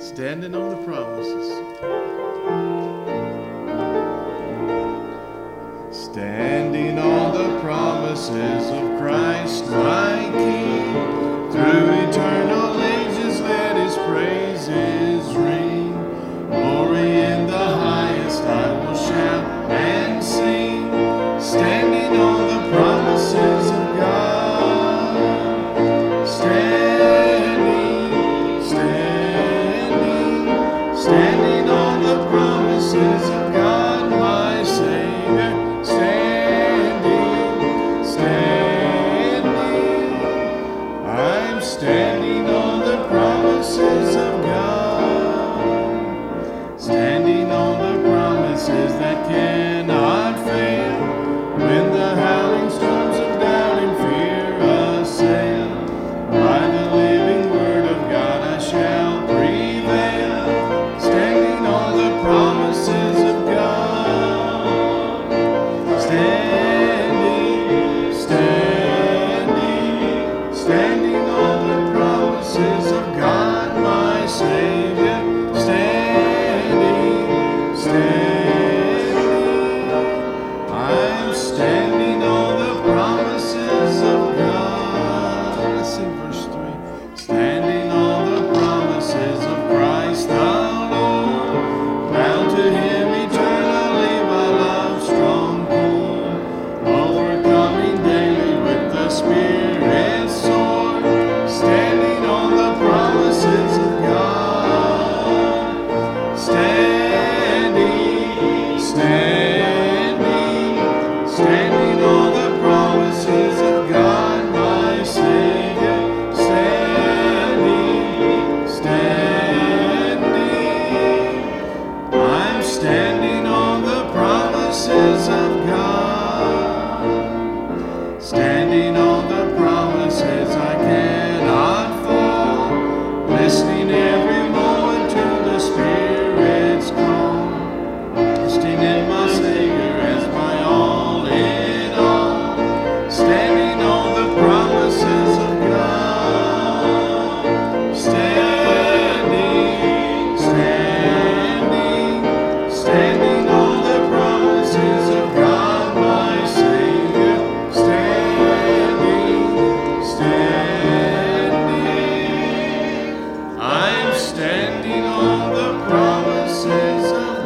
Standing on the promises. Standing on the promises of Christ my King. Through eternal ages let his praises ring. Glory in the highest I will shout and sing. Standing on the promises of God. Standing on the promises of God, my Savior. I'm standing on the promises of God. Standing on the promises that cannot fail. When the howling storms of doubt and fear assail, by the living word of God I shall prevail. Standing on the promises of God. Standing on the promises of God, my Savior. I'm standing on the promises of God. Let's sing verse 3. Standing on the promises of Christ the Lord, bound to him eternally by love's strong cord, overcoming daily with the Spirit's sword. Standing on the promises of God. Standing on the promises of God, my Savior. I'm standing on the promises of God. Standing on the promises I cannot fall. Listening every moment to the Spirit's call. Trusting in my Savior as my all in all. Standing on the promises of God. Standing on the promises of God, my Savior. I'm standing on the promises of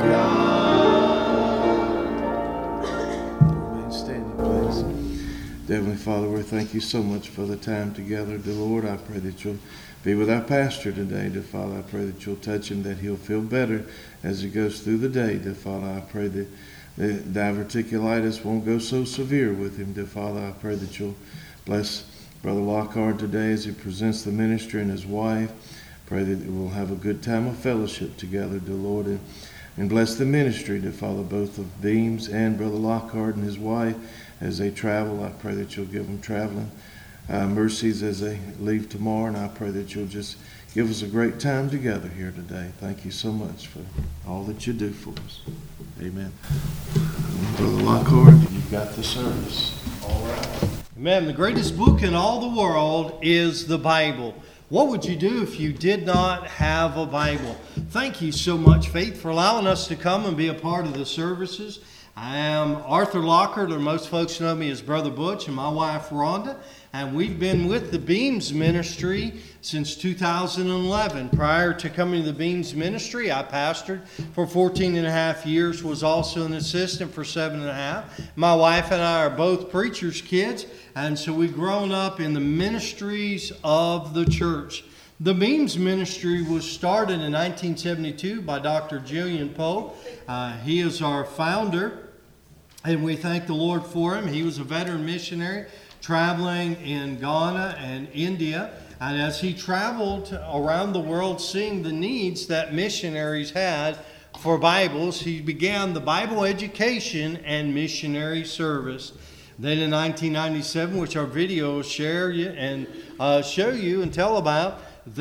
God. Remain standing, please. Heavenly Father, we thank you so much for the time together. Dear Lord, I pray that you'll be with our pastor today. Dear Father, I pray that you'll touch him, that he'll feel better as he goes through the day. Dear Father, I pray that the diverticulitis won't go so severe with him. Dear Father, I pray that you'll bless Brother Lockhart today as he presents the ministry and his wife. Pray that we'll have a good time of fellowship together, dear Lord, and bless the ministry, dear Father, both of Beams and Brother Lockhart and his wife as they travel. I pray that you'll give them traveling mercies as they leave tomorrow, and I pray that you'll just give us a great time together here today. Thank you so much for all that you do for us. Amen. Brother Lockhart, you've got the service. All right. Amen. The greatest book in all the world is the Bible. What would you do if you did not have a Bible? Thank you so much, Faith, for allowing us to come and be a part of the services. I am Arthur Lockhart, or most folks know me as Brother Butch, and my wife Rhonda. And we've been with the Beams Ministry since 2011. Prior to coming to the Beams Ministry, I pastored for 14 and a half years, was also an assistant for 7.5. My wife and I are both preachers' kids, and so we've grown up in the ministries of the church. The Beams Ministry was started in 1972 by Dr. Julian Poe. He is our founder, and we thank the Lord for him. He was a veteran missionary traveling in Ghana and India, and as he traveled around the world seeing the needs that missionaries had for Bibles, he began the Bible education and missionary service. Then in 1997, which our video will share you and show you and tell about,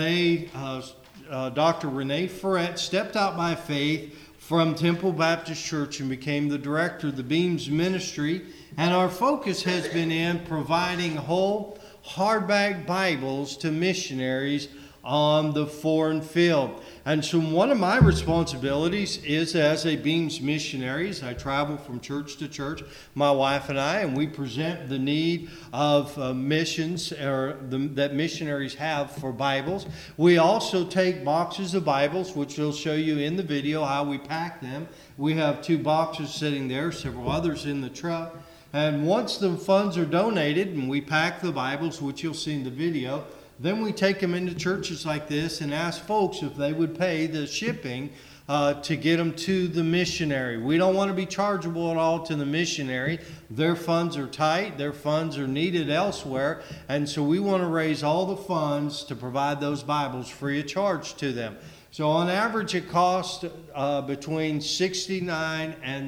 Dr. Renee Ferret stepped out by faith from Temple Baptist Church and became the director of the Beams Ministry. And our focus has been in providing whole hardback Bibles to missionaries on the foreign field. And so one of my responsibilities is as a Beams missionary. I travel from church to church, my wife and I, and we present the need of missions that missionaries have for Bibles. We also take boxes of Bibles, which we'll show you in the video how we pack them. We have 2 boxes sitting there, several others in the truck. And once the funds are donated and we pack the Bibles, which you'll see in the video, then we take them into churches like this and ask folks if they would pay the shipping to get them to the missionary. We don't want to be chargeable at all to the missionary. Their funds are tight. Their funds are needed elsewhere. And so we want to raise all the funds to provide those Bibles free of charge to them. So on average, it costs between $69 and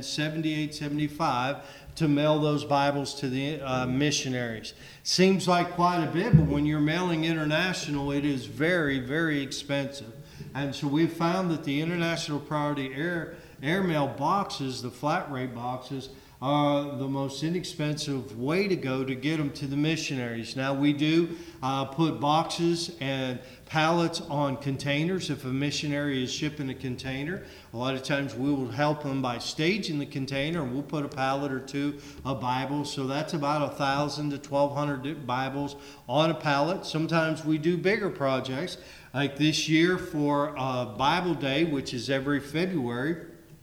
$78.75 to mail those Bibles to the missionaries. Seems like quite a bit, but when you're mailing international, it is very, very expensive. And so we've found that the International Priority Airmail boxes, the flat rate boxes, are the most inexpensive way to go to get them to the missionaries. Now we do put boxes and pallets on containers if a missionary is shipping a container. A lot of times we will help them by staging the container, and we'll put a pallet or 2 of Bibles. So that's about 1,000 to 1,200 Bibles on a pallet. Sometimes we do bigger projects. Like this year for Bible Day, which is every February,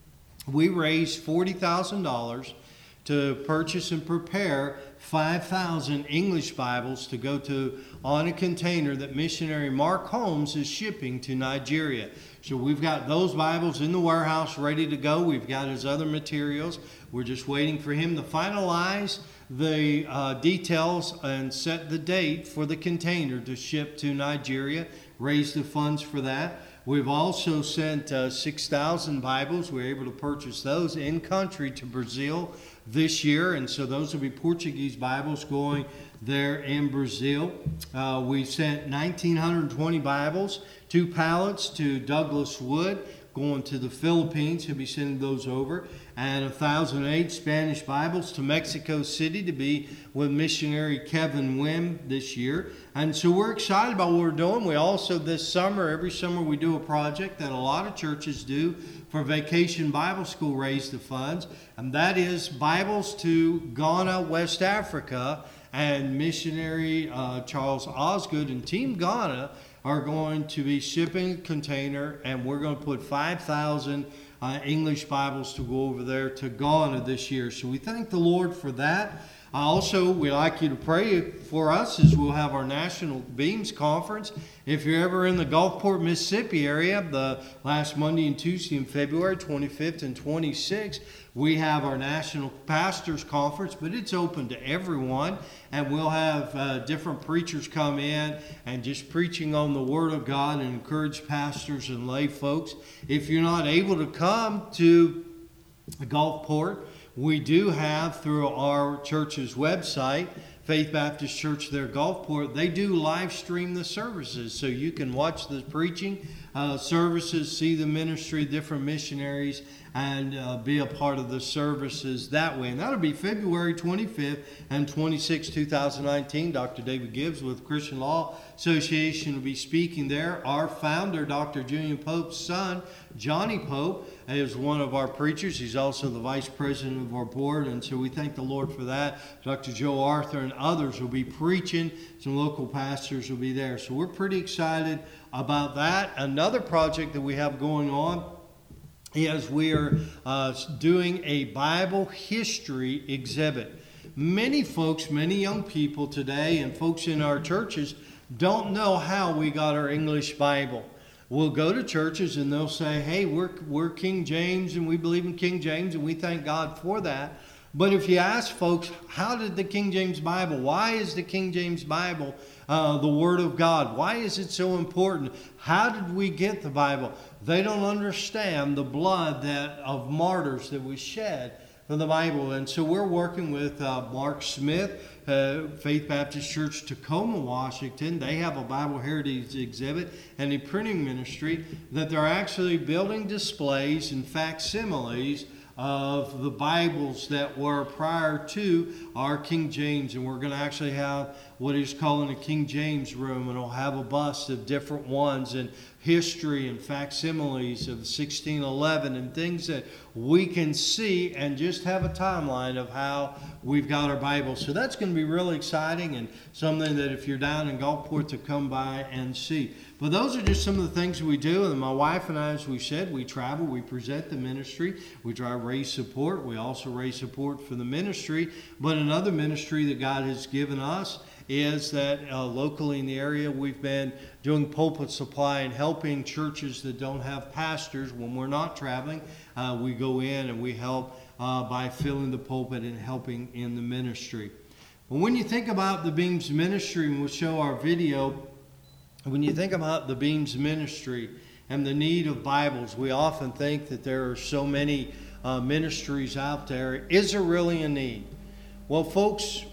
we raised $40,000 to purchase and prepare 5,000 English Bibles to go to on a container that missionary Mark Holmes is shipping to Nigeria. So we've got those Bibles in the warehouse ready to go. We've got his other materials. We're just waiting for him to finalize the details and set the date for the container to ship to Nigeria, raise the funds for that. We've also sent 6,000 Bibles. We were able to purchase those in country to Brazil this year, and so those will be Portuguese Bibles going there in Brazil. We sent 1,920 Bibles, 2 pallets to Douglas Wood, going to the Philippines. He'll be sending those over. And 1,008 Spanish Bibles to Mexico City to be with missionary Kevin Wim this year. And so we're excited about what we're doing. We also, this summer, every summer we do a project that a lot of churches do for Vacation Bible School, raise the funds. And that is Bibles to Ghana, West Africa. And missionary Charles Osgood and Team Ghana are going to be shipping a container, and we're going to put 5,000 English Bibles to go over there to Ghana this year. So we thank the Lord for that. Also, we'd like you to pray for us as we'll have our National Beams Conference. If you're ever in the Gulfport, Mississippi area, the last Monday and Tuesday in February, 25th and 26th, we have our National Pastors Conference, but it's open to everyone. And we'll have different preachers come in and just preaching on the Word of God and encourage pastors and lay folks. If you're not able to come to Gulfport, we do have through our church's website, Faith Baptist Church there, Gulfport, they do live stream the services. So you can watch the preaching services, see the ministry, different missionaries, and be a part of the services that way. And that'll be February 25th and 26th, 2019. Dr. David Gibbs with Christian Law Association will be speaking there. Our founder, Dr. Julian Pope's son, Johnny Pope, is one of our preachers. He's also the vice president of our board, and so we thank the Lord for that. Dr. Joe Arthur and others will be preaching. Some local pastors will be there. So we're pretty excited about that. Another project that we have going on is we are doing a Bible history exhibit. Many folks, many young people today and folks in our churches don't know how we got our English Bible. We'll go to churches and they'll say, hey, we're King James and we believe in King James and we thank God for that. But if you ask folks, how did the King James Bible, why is the King James Bible the Word of God? Why is it so important? How did we get the Bible? They don't understand the blood of martyrs that was shed for the Bible. And so we're working with Mark Smith, Faith Baptist Church, Tacoma, Washington. They have a Bible Heritage exhibit and a printing ministry that they're actually building displays and facsimiles of the Bibles that were prior to our King James. And we're going to actually have what he's calling a King James room, and it'll have a bust of different ones and history and facsimiles of 1611 and things that we can see and just have a timeline of how we've got our Bible. So that's going to be really exciting and something that if you're down in Gulfport to come by and see. But those are just some of the things we do. And my wife and I, as we said, we travel, we present the ministry, we try to raise support. We also raise support for the ministry. But another ministry that God has given us is that locally in the area we've been doing pulpit supply and helping churches that don't have pastors. When we're not traveling, we go in and we help by filling the pulpit and helping in the ministry. But when you think about the Beams ministry, and we'll show our video, when you think about the Beams ministry and the need of Bibles, we often think that there are so many ministries out there. Is there really a need? Well, folks,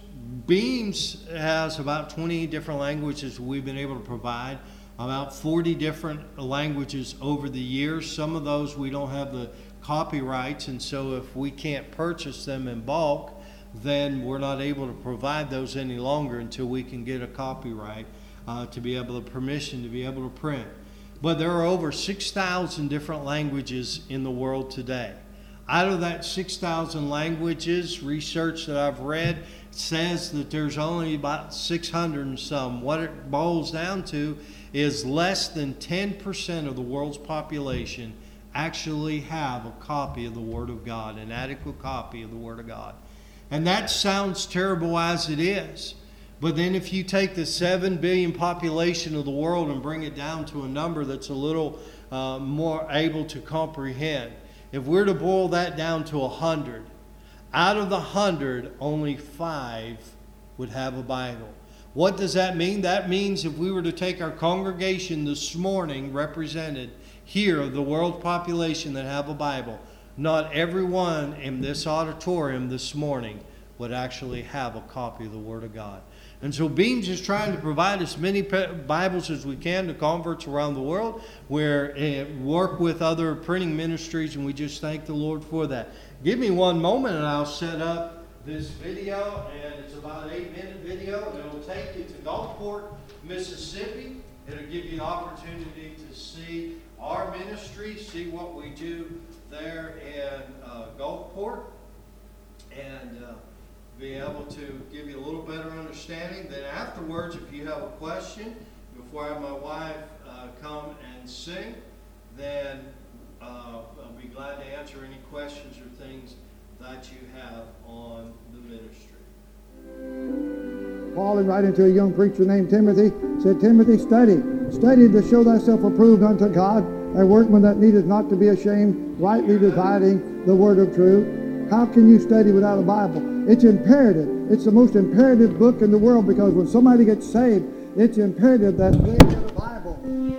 Beams has about 20 different languages we've been able to provide, about 40 different languages over the years. Some of those we don't have the copyrights, and so if we can't purchase them in bulk, then we're not able to provide those any longer until we can get a copyright to be able to permission to be able to print. But there are over 6,000 different languages in the world today. Out of that 6,000 languages, research that I've read says that there's only about 600 and some. What it boils down to is less than 10% of the world's population actually have a copy of the Word of God, an adequate copy of the Word of God. And that sounds terrible as it is. But then if you take the 7 billion population of the world and bring it down to a number that's a little more able to comprehend, if we're to boil that down to 100, out of the 100, only 5 would have a Bible. What does that mean? That means if we were to take our congregation this morning, represented here, of the world population that have a Bible, not everyone in this auditorium this morning would actually have a copy of the Word of God. And so Beams is trying to provide as many Bibles as we can to converts around the world. We work with other printing ministries, and we just thank the Lord for that. Give me one moment, and I'll set up this video, and it's about an 8-minute video, and it'll take you to Gulfport, Mississippi. It'll give you an opportunity to see our ministry, see what we do there in Gulfport, and be able to give you a little better understanding. Then afterwards, if you have a question, before I have my wife come and sing, then I'll be glad to answer any questions or things that you have on the ministry. Paul, in writing to a young preacher named Timothy, said, Timothy, study to show thyself approved unto God, a workman that needeth not to be ashamed, rightly dividing the word of truth. How can you study without a Bible? It's imperative. It's the most imperative book in the world, because when somebody gets saved, it's imperative that they get a Bible.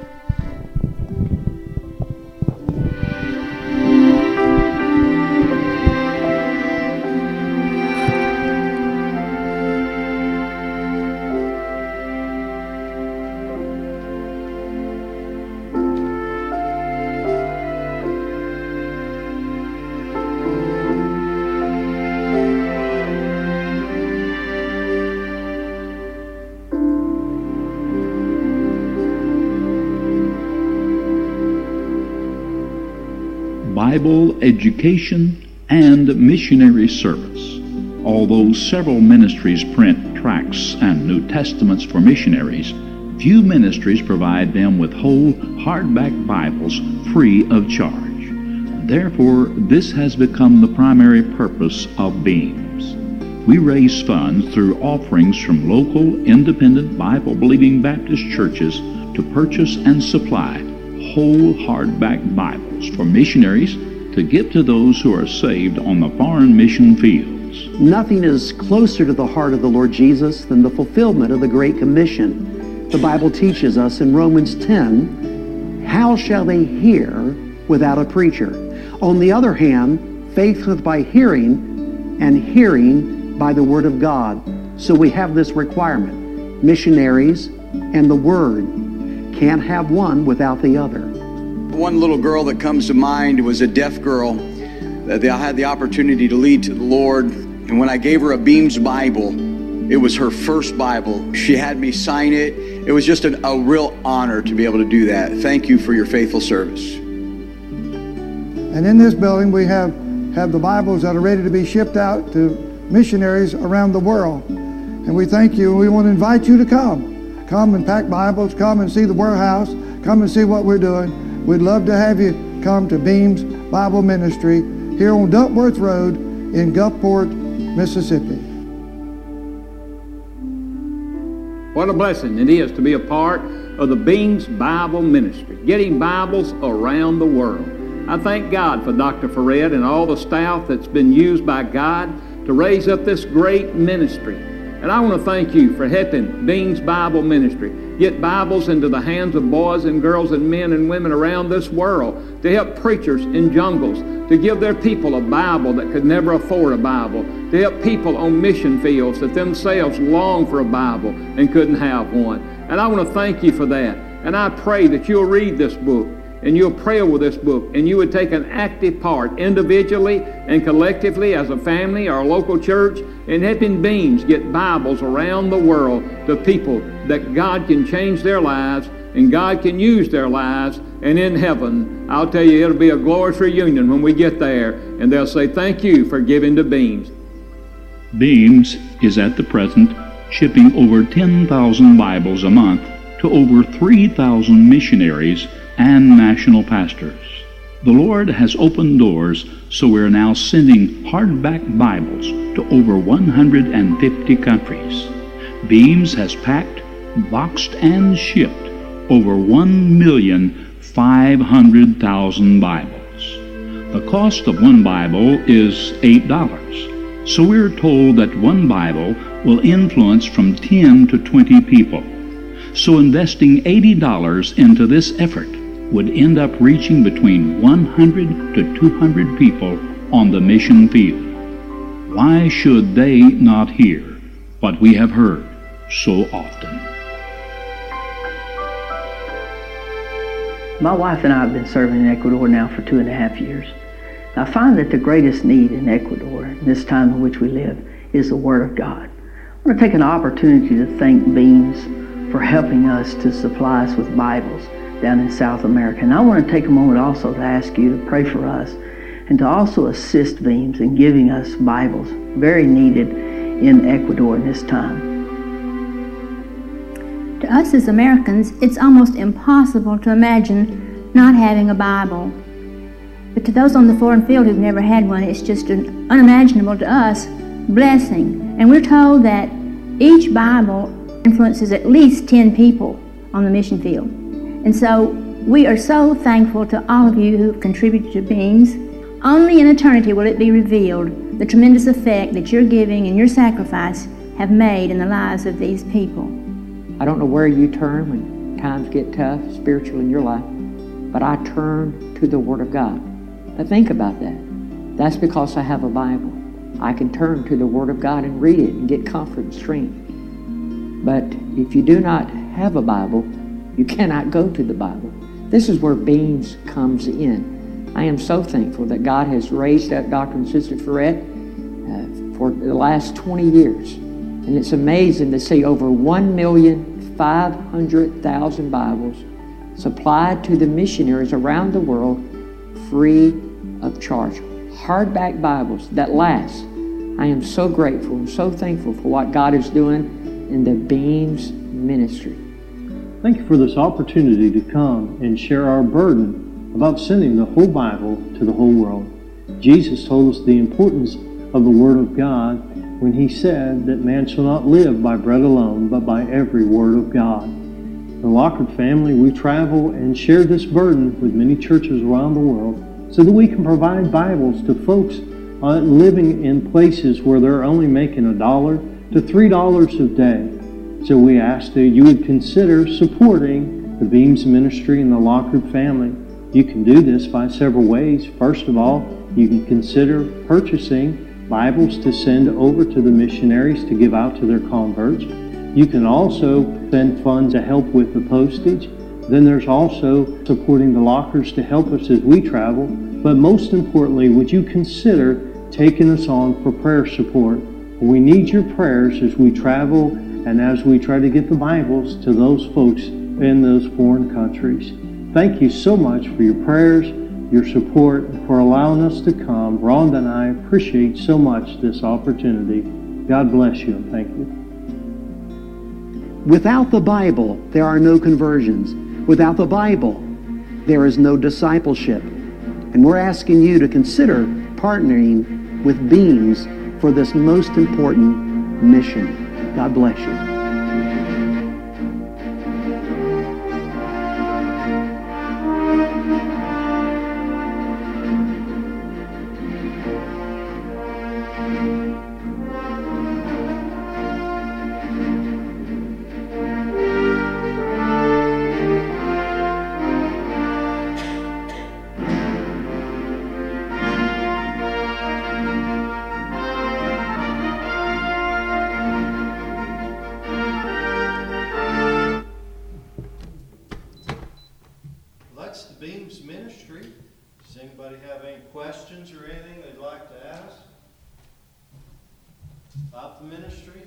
Bible education and missionary service. Although several ministries print tracts and New Testaments for missionaries, few ministries provide them with whole hardback Bibles free of charge. Therefore, this has become the primary purpose of Beams. We raise funds through offerings from local independent Bible-believing Baptist churches to purchase and supply whole hardback Bibles for missionaries to give to those who are saved on the foreign mission fields. Nothing is closer to the heart of the Lord Jesus than the fulfillment of the Great Commission. The Bible teaches us in Romans 10, how shall they hear without a preacher? On the other hand, faith cometh by hearing, and hearing by the Word of God. So we have this requirement. Missionaries and the Word. Can't have one without the other. One little girl that comes to mind was a deaf girl that I had the opportunity to lead to the Lord. And when I gave her a Beams Bible, It was her first Bible. She had me sign it. It was just a real honor to be able to do that. Thank you for your faithful service. And in this building, we have the Bibles that are ready to be shipped out to missionaries around the world. And we thank you. We want to invite you to come. Come and pack Bibles. Come and see the warehouse. Come and see what we're doing. We'd love to have you come to Beams Bible Ministry here on Duckworth Road in Gulfport, Mississippi. What a blessing it is to be a part of the Beams Bible Ministry, getting Bibles around the world. I thank God for Dr. Ferret and all the staff that's been used by God to raise up this great ministry. And I want to thank you for helping Beams Bible Ministry get Bibles into the hands of boys and girls and men and women around this world, to help preachers in jungles, to give their people a Bible that could never afford a Bible, to help people on mission fields that themselves long for a Bible and couldn't have one. And I want to thank you for that. And I pray that you'll read this book and you'll pray over this book, and you would take an active part individually and collectively as a family or a local church in helping Beams get Bibles around the world to people that God can change their lives and God can use their lives. And in heaven, I'll tell you, it'll be a glorious reunion when we get there, and they'll say, thank you for giving to Beams. Beams is at the present shipping over 10,000 Bibles a month to over 3,000 missionaries and national pastors. The Lord has opened doors, so we're now sending hardback Bibles to over 150 countries. Beams has packed, boxed, and shipped over 1,500,000 Bibles. The cost of one Bible is $8, so we're told that one Bible will influence from 10 to 20 people. So investing $80 into this effort would end up reaching between 100 to 200 people on the mission field. Why should they not hear what we have heard so often? My wife and I have been serving in Ecuador now for 2.5 years. I find that the greatest need in Ecuador, in this time in which we live, is the Word of God. I want to take an opportunity to thank Beams for helping us to supply us with Bibles down in South America. And I want to take a moment also to ask you to pray for us and to also assist Beams in giving us Bibles, very needed in Ecuador in this time. To us as Americans, it's almost impossible to imagine not having a Bible. But to those on the foreign field who've never had one, it's just an unimaginable to us blessing. And we're told that each Bible influences at least 10 people on the mission field. And so we are so thankful to all of you who have contributed to Beams. Only in eternity will it be revealed the tremendous effect that your giving and your sacrifice have made in the lives of these people. I don't know where you turn when times get tough spiritually in your life, but I turn to the Word of God. But think about that. That's because I have a Bible. I can turn to the Word of God and read it and get comfort and strength. But if you do not have a Bible, you cannot go to the Bible. This is where Beams comes in. I am so thankful that God has raised up Dr. and Sister Ferret for the last 20 years. And it's amazing to see over 1,500,000 Bibles supplied to the missionaries around the world free of charge. Hardback Bibles that last. I am so grateful and so thankful for what God is doing in the Beams ministry. Thank you for this opportunity to come and share our burden about sending the whole Bible to the whole world. Jesus told us the importance of the Word of God when He said that man shall not live by bread alone, but by every word of God. The Lockard family, we travel and share this burden with many churches around the world so that we can provide Bibles to folks living in places where they're only making $1 to $3 a day. So we ask that you would consider supporting the Beams ministry and the Lockard family. You can do this by several ways. First of all, you can consider purchasing Bibles to send over to the missionaries to give out to their converts. You can also send funds to help with the postage. Then there's also supporting the Lockards to help us as we travel. But most importantly, would you consider taking us on for prayer support? We need your prayers as we travel and as we try to get the Bibles to those folks in those foreign countries. Thank you so much for your prayers, your support, and for allowing us to come. Rhonda and I appreciate so much this opportunity. God bless you and thank you. Without the Bible, there are no conversions. Without the Bible, there is no discipleship. And we're asking you to consider partnering with Beams for this most important mission. God bless you. That's the Beams Ministry. Does anybody have any questions or anything they'd like to ask about the ministry?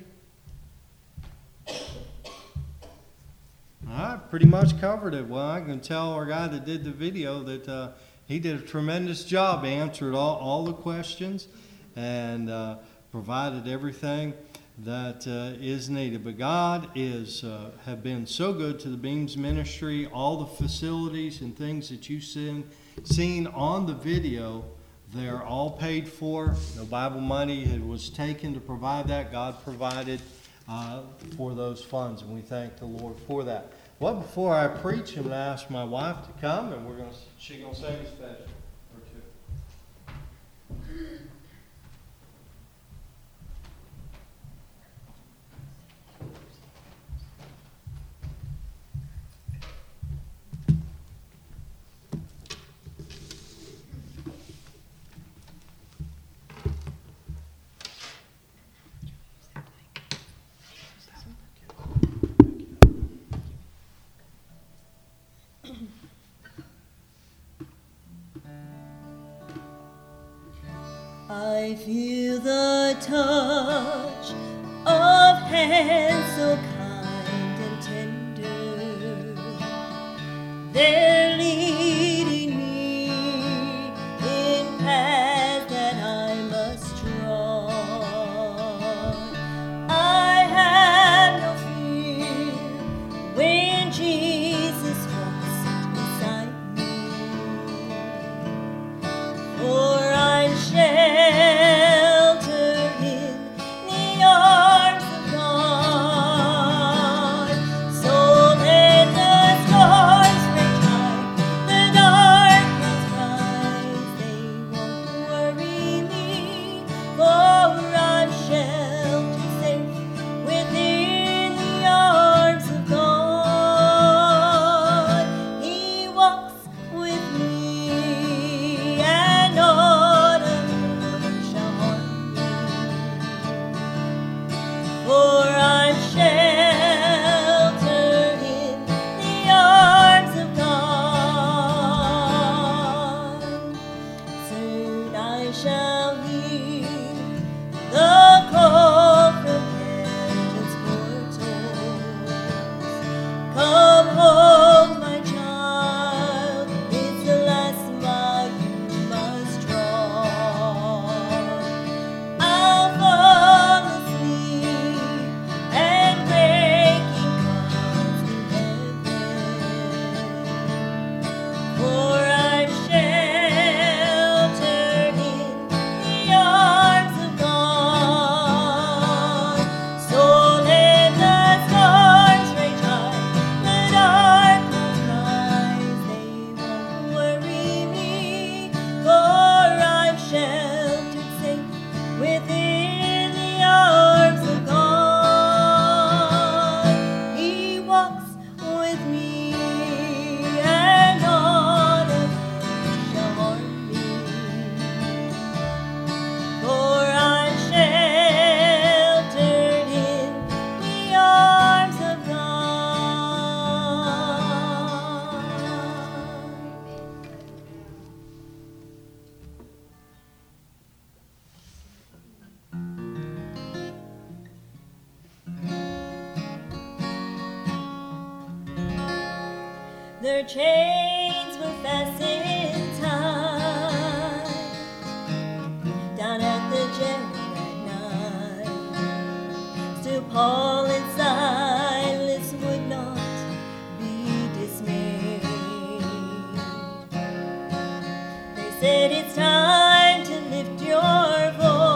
I pretty much covered it. Well, I can tell our guy that did the video that he did a tremendous job, answered all the questions, and provided everything that is needed. But God have been so good to the Beams Ministry. All the facilities and things that you've seen on the video, they're all paid for. No Bible money was taken to provide that. God provided for those funds, and we thank the Lord for that. Well, before I preach, I'm going to ask my wife to come, and she's going to sing a special or two. I feel the touch of hands so kind and tender. They're leading me in paths that I must trod. I have no fear when Jesus walks beside me, for I'm sheltered in the arms of God. their chains were fastened tight. Down at the jail that night, still Paul and Silas would not be dismayed. They said, it's time to lift your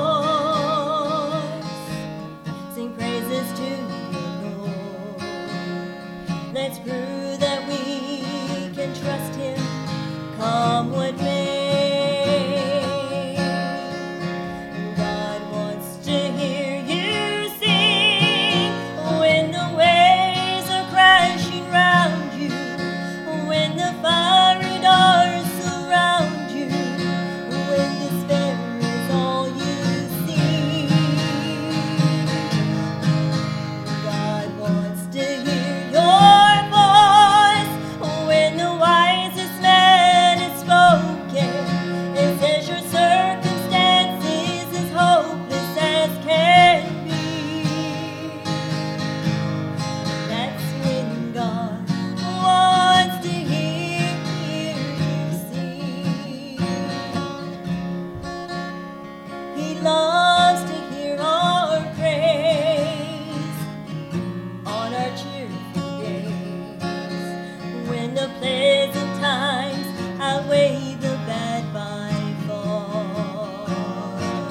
voice, sing praises to the Lord. Let's prove that we can trust Him, come what may. God wants to hear you sing when the waves are crashing round you, when the fiery darts surround you, when despair is all you see. God wants to hear your voice when the wisest man is spoken. It says your circumstances as hopeless as can be. That's when God wants to hear you sing. He loves to hear our praise on our cheerful days, when the pleasant times outweigh the bad by far.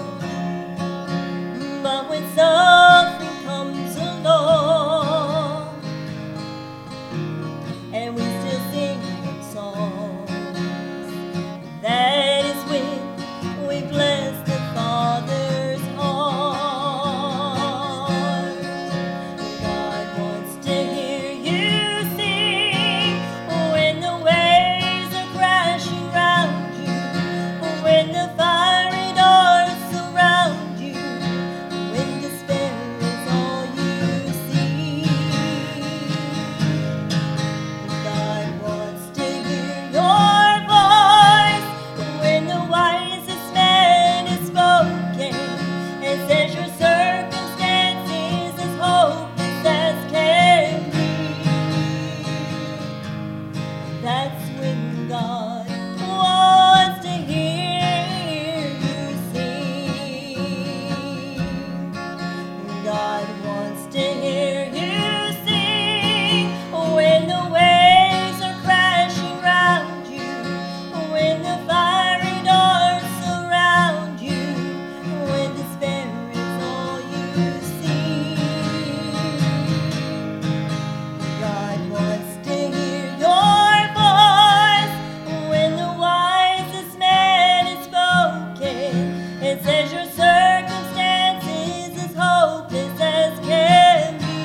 But when suffering comes along and we still sing songs, that is when we bless the Father's heart. God wants to hear you sing when the waves are crashing round you, when the fiery darts surround you, when despair is all you see. God wants to hear your voice when the wisest man is spoken and says your circumstances as hopeless as can be. That's when God wants to hear you sing. God wants to hear you sing when the waves are crashing round you, when the fiery darts surround you, when despair is all you see. God wants to hear your voice when the wisest man is spoken. It says your circumstances as hopeless as can be.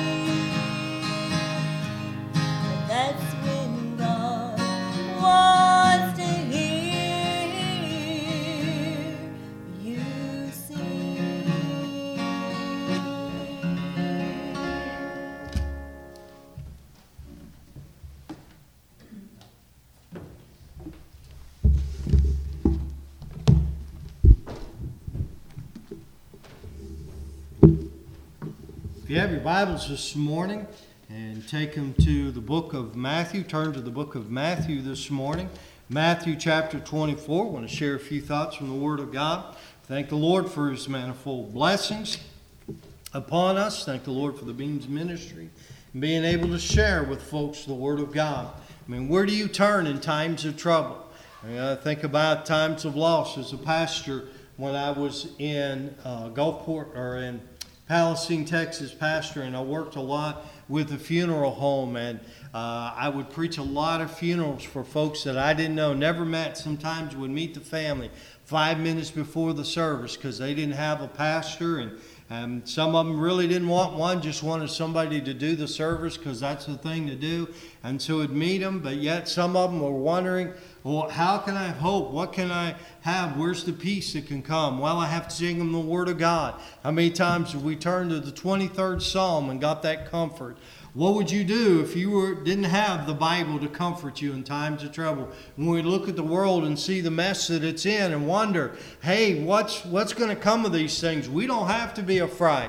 That's when God wants to hear you sing. If you have your Bibles this morning and take them to the book of Matthew, turn to the book of Matthew this morning. Matthew chapter 24. I want to share a few thoughts from the Word of God. Thank the Lord for His manifold blessings upon us. Thank the Lord for the Beams Ministry and being able to share with folks the Word of God. I mean, where do you turn in times of trouble? I think about times of loss as a pastor when I was in Gulfport or in Palestine, Texas, pastor, and I worked a lot with the funeral home, and I would preach a lot of funerals for folks that I didn't know, never met. Sometimes would meet the family 5 minutes before the service because they didn't have a pastor, and some of them really didn't want one, just wanted somebody to do the service because that's the thing to do, and so would meet them, but yet some of them were wondering, well, how can I have hope? What can I have? Where's the peace that can come? Well, I have to sing them the Word of God. How many times have we turned to the 23rd Psalm and got that comfort? What would you do if you didn't have the Bible to comfort you in times of trouble? When we look at the world and see the mess that it's in and wonder, hey, what's going to come of these things? We don't have to be afraid.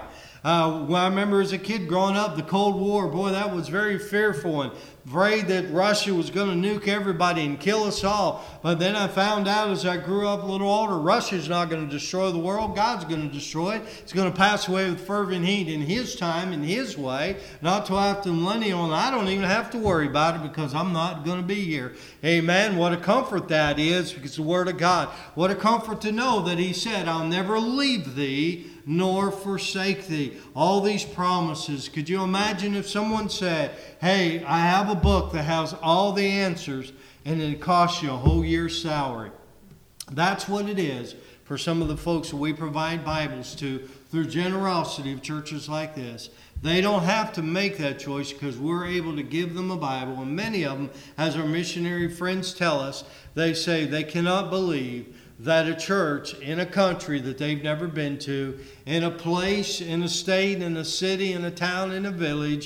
When I remember as a kid growing up, the Cold War, boy, that was very fearful and afraid that Russia was going to nuke everybody and kill us all. But then I found out as I grew up a little older, Russia's not going to destroy the world. God's going to destroy it. It's going to pass away with fervent heat in His time, in His way, not till after the millennium. And I don't even have to worry about it because I'm not going to be here. Amen. What a comfort that is, because the Word of God. What a comfort to know that He said, I'll never leave thee nor forsake thee. All these promises. Could you imagine if someone said, hey, I have a book that has all the answers and it costs you a whole year's salary? That's what it is for some of the folks that we provide Bibles to through generosity of churches like this. They don't have to make that choice because we're able to give them a Bible. And many of them, as our missionary friends tell us, they say they cannot believe that a church in a country that they've never been to, in a place, in a state, in a city, in a town, in a village,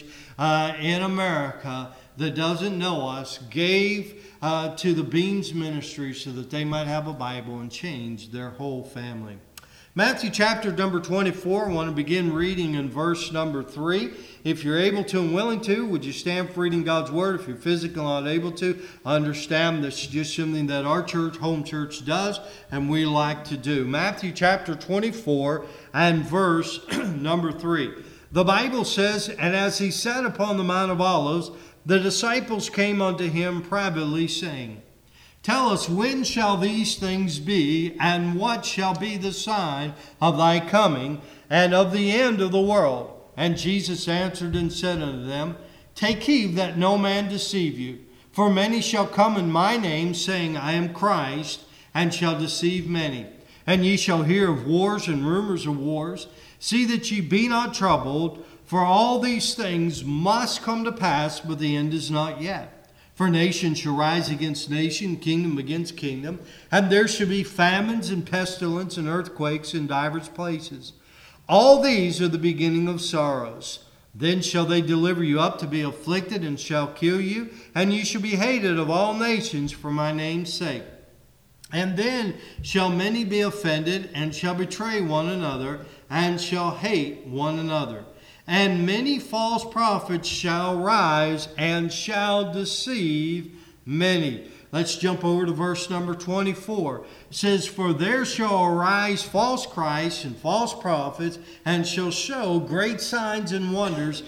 in America that doesn't know us, gave to the Beams Ministry so that they might have a Bible and change their whole family. Matthew chapter number 24, I want to begin reading in verse number 3. If you're able to and willing to, would you stand for reading God's Word? If you're physically not able to, understand that's just something that our church, home church, does and we like to do. Matthew chapter 24 and verse number 3. The Bible says, and as He sat upon the Mount of Olives, the disciples came unto Him privately, saying, Tell us, when shall these things be, and what shall be the sign of thy coming, and of the end of the world? And Jesus answered and said unto them, Take heed that no man deceive you. For many shall come in my name, saying, I am Christ, and shall deceive many. And ye shall hear of wars and rumors of wars. See that ye be not troubled, for all these things must come to pass, but the end is not yet. For nation shall rise against nation, kingdom against kingdom, and there shall be famines and pestilence and earthquakes in divers places. All these are the beginning of sorrows. Then shall they deliver you up to be afflicted, and shall kill you, and you shall be hated of all nations for my name's sake. And then shall many be offended, and shall betray one another, and shall hate one another. And many false prophets shall rise and shall deceive many. Let's jump over to verse number 24. It says, For there shall arise false Christs and false prophets, and shall show great signs and wonders,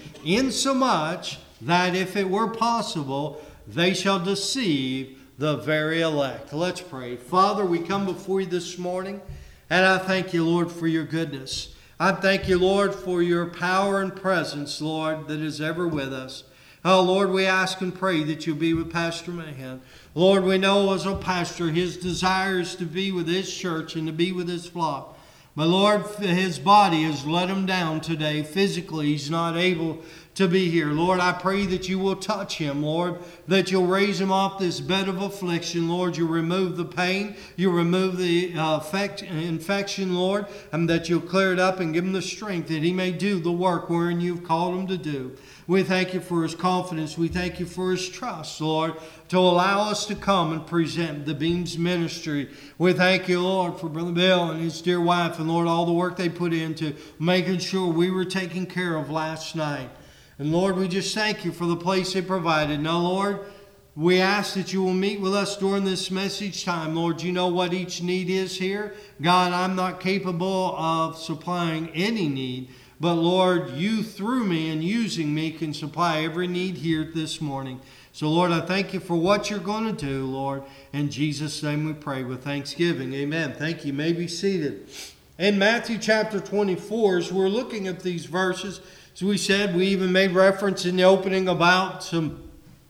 insomuch that if it were possible, they shall deceive the very elect. Let's pray. Father, we come before you this morning, and I thank you, Lord, for your goodness. I thank you, Lord, for your power and presence, Lord, that is ever with us. Oh, Lord, we ask and pray that you'll be with Pastor Mahan. Lord, we know as a pastor, his desire is to be with his church and to be with his flock. But Lord, his body has let him down today. Physically, he's not able to be here. Lord, I pray that you will touch him, Lord, that you'll raise him off this bed of affliction. Lord, you'll remove the pain, you'll remove the infection, Lord, and that you'll clear it up and give him the strength that he may do the work wherein you've called him to do. We thank you for his confidence. We thank you for his trust, Lord, to allow us to come and present the Beams Ministry. We thank you, Lord, for Brother Bill and his dear wife, and Lord, all the work they put into making sure we were taken care of last night. And Lord, we just thank you for the place they provided. Now, Lord, we ask that you will meet with us during this message time. Lord, you know what each need is here. God, I'm not capable of supplying any need. But Lord, you through me and using me can supply every need here this morning. So Lord, I thank you for what you're going to do, Lord. In Jesus' name we pray with thanksgiving. Amen. Thank you. You may be seated. In Matthew chapter 24, as we're looking at these verses, as we said, we even made reference in the opening about some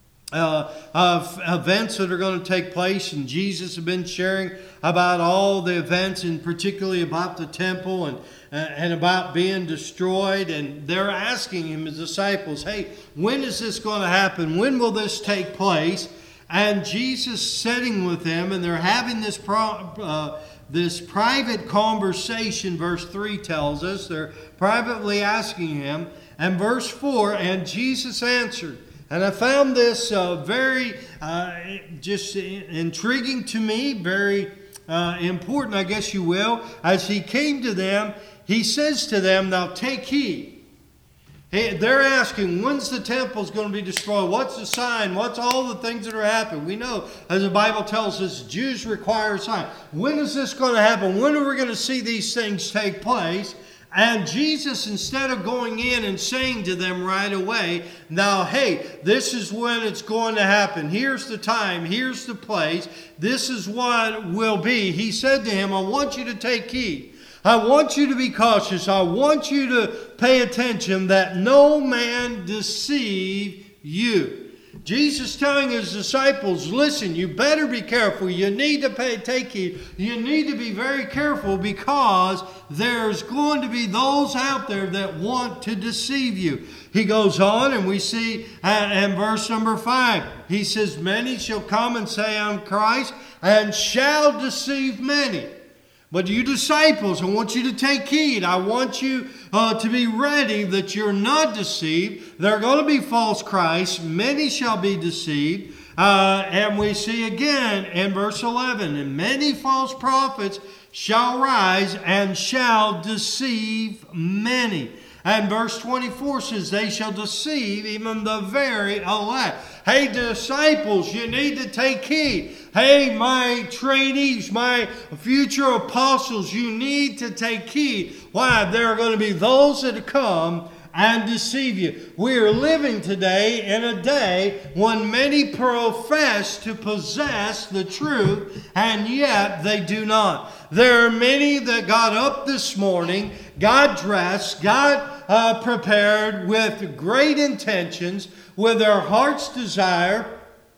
events that are going to take place, and Jesus has been sharing about all the events, and particularly about the temple and about being destroyed. And they're asking him, his disciples, hey, when is this going to happen? When will this take place? And Jesus sitting with them, and they're having this private conversation. Verse 3 tells us they're privately asking him. And verse 4, and Jesus answered. And I found this very just intriguing to me, very important, I guess you will. As he came to them, he says to them, now take heed. Hey, they're asking, when's the temple's going to be destroyed? What's the sign? What's all the things that are happening? We know, as the Bible tells us, Jews require a sign. When is this going to happen? When are we going to see these things take place? And Jesus, instead of going in and saying to them right away, now, hey, this is when it's going to happen. Here's the time. Here's the place. This is what will be. He said to him, I want you to take heed. I want you to be cautious. I want you to pay attention that no man deceive you. Jesus telling his disciples, listen, you better be careful. You need to take heed. You need to be very careful because there's going to be those out there that want to deceive you. He goes on and we see in verse number 5, he says, many shall come and say, I'm Christ, and shall deceive many. But you disciples, I want you to take heed. I want you to be ready that you're not deceived. There are going to be false Christs. Many shall be deceived. And we see again in verse 11, and many false prophets shall rise and shall deceive many. And verse 24 says, they shall deceive even the very elect. Hey, disciples, you need to take heed. Hey, my trainees, my future apostles, you need to take heed. Why? There are going to be those that come and deceive you. We are living today in a day when many profess to possess the truth, and yet they do not. There are many that got up this morning, got dressed, got prepared with great intentions, with their heart's desire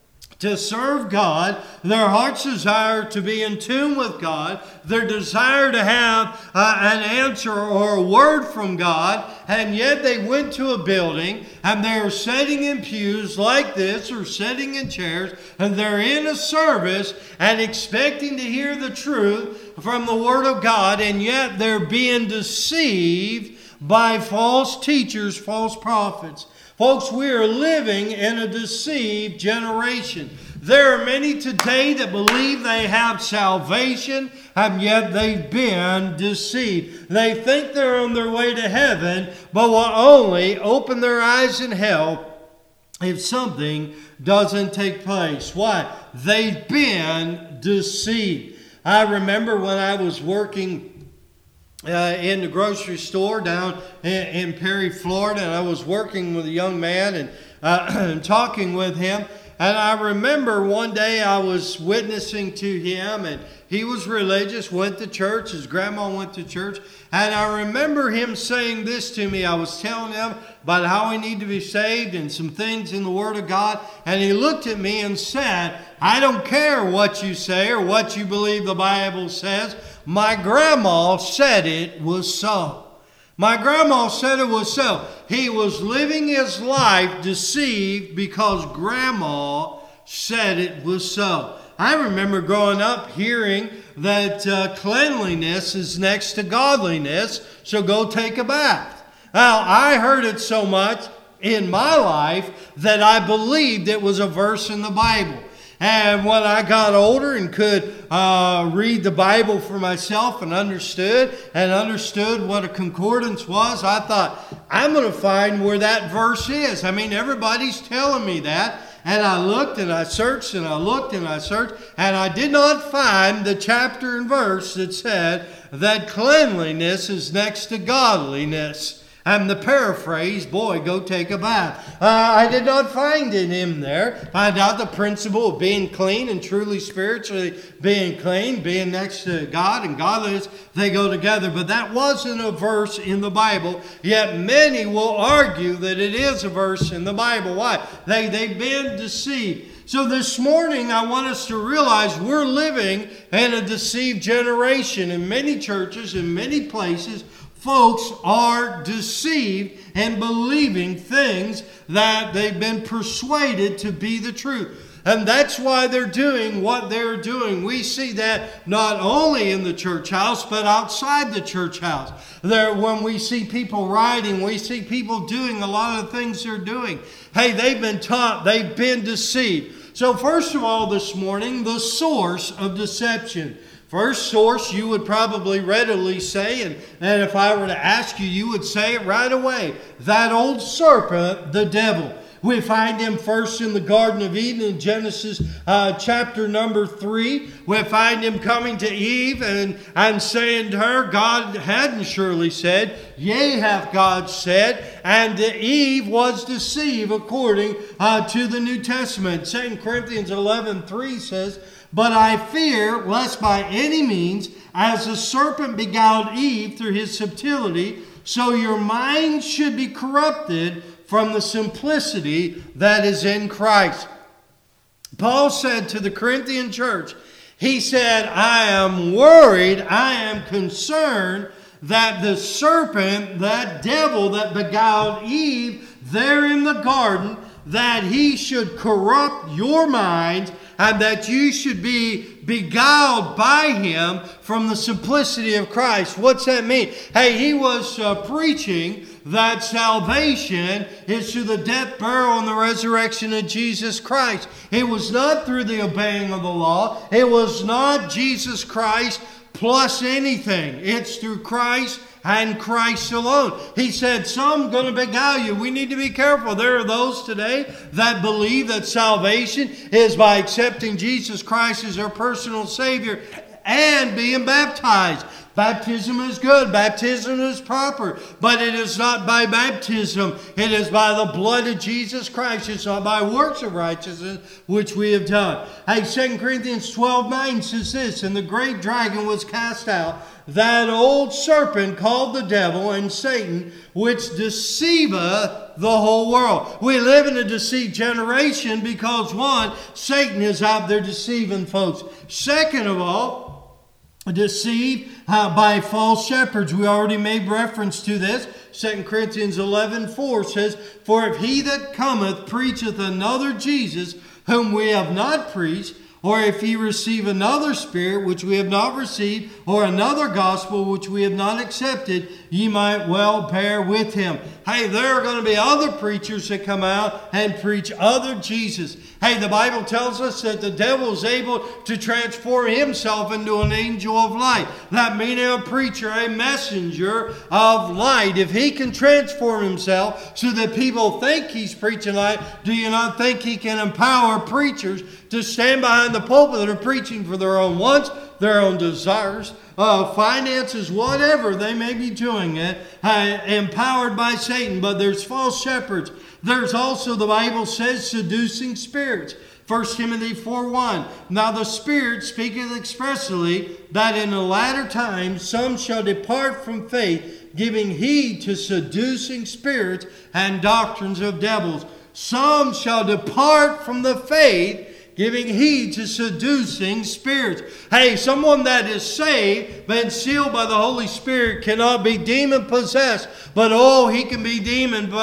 to serve God, their heart's desire to be in tune with God, their desire to have an answer or a word from God, and yet they went to a building and they're sitting in pews like this or sitting in chairs, and they're in a service and expecting to hear the truth from the Word of God, and yet they're being deceived by false teachers, false prophets. Folks, we are living in a deceived generation. There are many today that believe they have salvation, and yet they've been deceived. They think they're on their way to heaven, but will only open their eyes in hell if something doesn't take place. Why? They've been deceived. I remember when I was working in the grocery store down in Perry, Florida, and I was working with a young man and talking with him. And I remember one day I was witnessing to him, and he was religious, went to church, his grandma went to church, and I remember him saying this to me. I was telling him about how we need to be saved and some things in the Word of God, and he looked at me and said, I don't care what you say or what you believe the Bible says. My grandma said it was so. My grandma said it was so. He was living his life deceived because grandma said it was so. I remember growing up hearing that cleanliness is next to godliness, so go take a bath. Now, I heard it so much in my life that I believed it was a verse in the Bible. And when I got older and could read the Bible for myself and understood what a concordance was, I thought, I'm going to find where that verse is. I mean, everybody's telling me that. And I looked and I searched and I looked and I searched, and I did not find the chapter and verse that said that cleanliness is next to godliness. And the paraphrase, boy, go take a bath. I did not find it in there. Find out the principle of being clean and truly spiritually being clean, being next to God and godliness, they go together. But that wasn't a verse in the Bible. Yet many will argue that it is a verse in the Bible. Why? They've been deceived. So this morning, I want us to realize we're living in a deceived generation. In many churches, in many places, folks are deceived and believing things that they've been persuaded to be the truth. And that's why they're doing what they're doing. We see that not only in the church house, but outside the church house. When we see people writing, we see people doing a lot of things they're doing. Hey, they've been taught, they've been deceived. So first of all this morning, the source of deception. First source you would probably readily say, and if I were to ask you, you would say it right away. That old serpent, the devil. We find him first in the Garden of Eden in Genesis chapter number 3. We find him coming to Eve and saying to her, God hadn't surely said, yea, hath God said. And Eve was deceived according to the New Testament. 2 Corinthians 11:3 says, but I fear lest by any means, as the serpent beguiled Eve through his subtlety, so your mind should be corrupted from the simplicity that is in Christ. Paul said to the Corinthian church, he said, I am worried, I am concerned that the serpent, that devil that beguiled Eve there in the garden, that he should corrupt your minds and that you should be beguiled by him from the simplicity of Christ. What's that mean? Hey, he was preaching that salvation is through the death, burial, and the resurrection of Jesus Christ. It was not through the obeying of the law. It was not Jesus Christ plus anything. It's through Christ and Christ alone. He said, some going to beguile you. We need to be careful. There are those today that believe that salvation is by accepting Jesus Christ as our personal Savior and being baptized. Baptism is good. Baptism is proper. But it is not by baptism. It is by the blood of Jesus Christ. It's not by works of righteousness which we have done. Hey, 2 Corinthians 12:9 says this, and the great dragon was cast out, that old serpent called the devil and Satan, which deceiveth the whole world. We live in a deceived generation because, one, Satan is out there deceiving folks. Second of all, deceived by false shepherds. We already made reference to this. 2 Corinthians 11:4 says, for if he that cometh preacheth another Jesus, whom we have not preached, or if ye receive another spirit which we have not received, or another gospel which we have not accepted, ye might well bear with him. Hey, there are going to be other preachers that come out and preach other Jesus. Hey, the Bible tells us that the devil is able to transform himself into an angel of light. That meaning a preacher, a messenger of light. If he can transform himself so that people think he's preaching light, do you not think he can empower preachers to stand behind the pulpit that are preaching for their own wants, their own desires, finances, whatever they may be doing it, empowered by Satan? But there's false shepherds. There's also, the Bible says, seducing spirits. 1 Timothy 4:1. Now the Spirit speaketh expressly that in the latter times some shall depart from faith, giving heed to seducing spirits and doctrines of devils. Some shall depart from the faith, giving heed to seducing spirits. Hey, someone that is saved, been sealed by the Holy Spirit, cannot be demon possessed, but he can be demon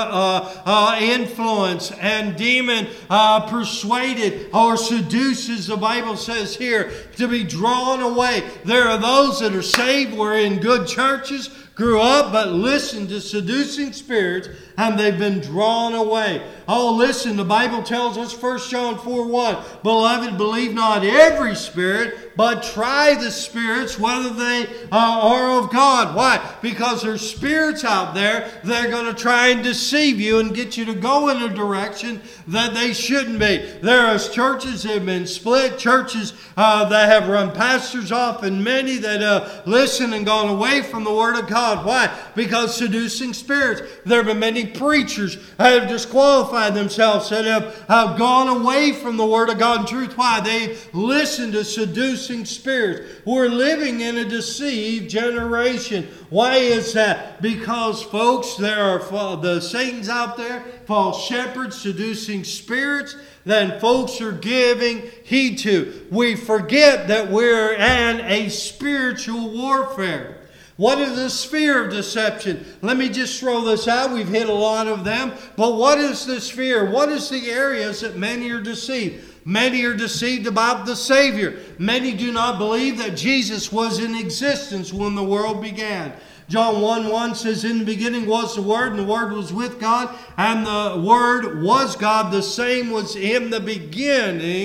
influenced and demon persuaded or seduced, as the Bible says here, to be drawn away. There are those that are saved, were in good churches, grew up, but listened to seducing spirits, and they've been drawn away. Oh, listen, the Bible tells us, 1 John 4:1, beloved, believe not every spirit, but try the spirits whether they are of God. Why? Because there's spirits out there that are going to try and deceive you and get you to go in a direction that they shouldn't be. There are churches that have been split, churches that have run pastors off, and many that have listened and gone away from the Word of God. Why? Because seducing spirits. There have been many preachers that have disqualified themselves, that have gone away from the Word of God and truth. Why? They listen to seducing spirits. We're living in a deceived generation. Why is that? Because, folks, there are the Satans out there, false shepherds, seducing spirits, that folks are giving heed to. We forget that we're in a spiritual warfare. What is the sphere of deception? Let me just throw this out. We've hit a lot of them. But what is the sphere? What is the areas that many are deceived? Many are deceived about the Savior. Many do not believe that Jesus was in existence when the world began. John 1:1 says, in the beginning was the Word, and the Word was with God, and the Word was God. The same was in the beginning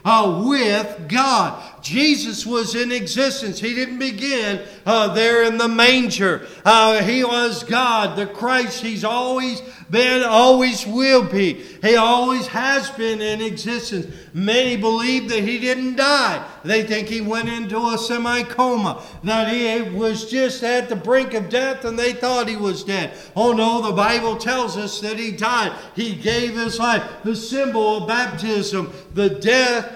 with God. Jesus was in existence. He didn't begin there in the manger. He was God, the Christ. He's always been, always will be. He always has been in existence. Many believe that He didn't die. They think He went into a semi-coma, that He was just at the brink of death and they thought He was dead. Oh no, the Bible tells us that He died. He gave His life. The symbol of baptism, the death